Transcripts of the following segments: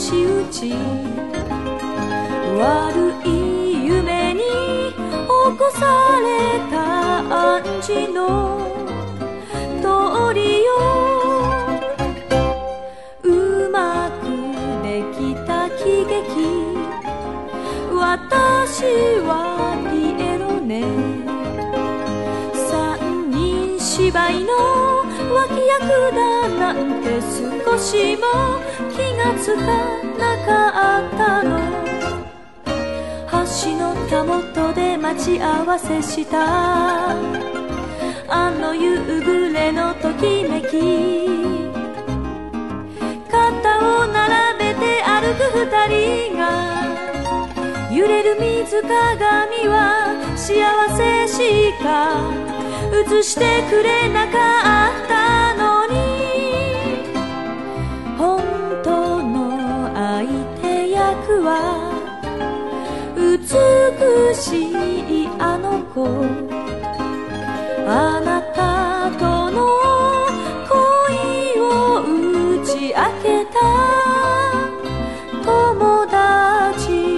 し打ち悪い夢に起こされた暗示の通りようまくできた喜劇私はピエロね三人芝居の脇役だなんて少しも気がつかなかったの橋のたもとで待ち合わせしたあの夕暮れのときめき肩を並べて歩く二人が揺れる水鏡は幸せしか映してくれなかったのに本当の相手役は美しいあの子あなたとの恋を打ち明けた友達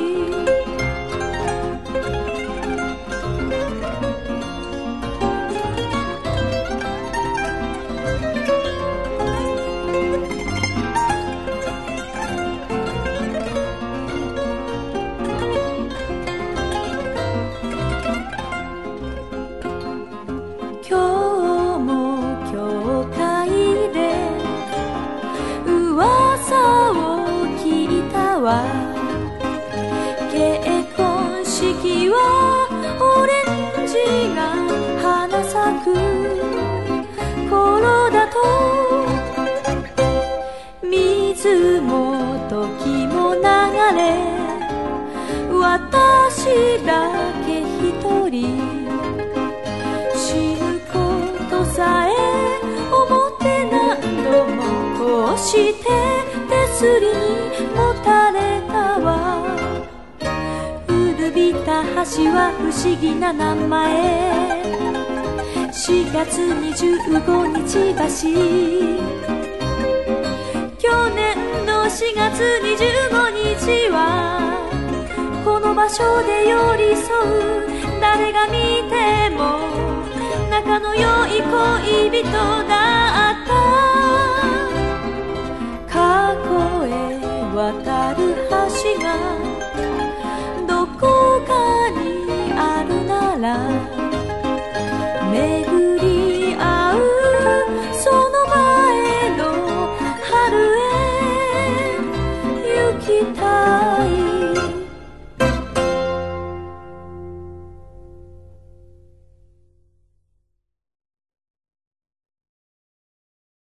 今日も教会で噂を聞いたわ結婚式はオレンジが花咲く頃だと水も時も流れ私だけ一人さえ思って何度もこうして手すりにもたれたわ古びた橋は不思議な名前4月25日橋去年の4月25日はこの場所で寄り添う誰が見ても仲の良い恋人だ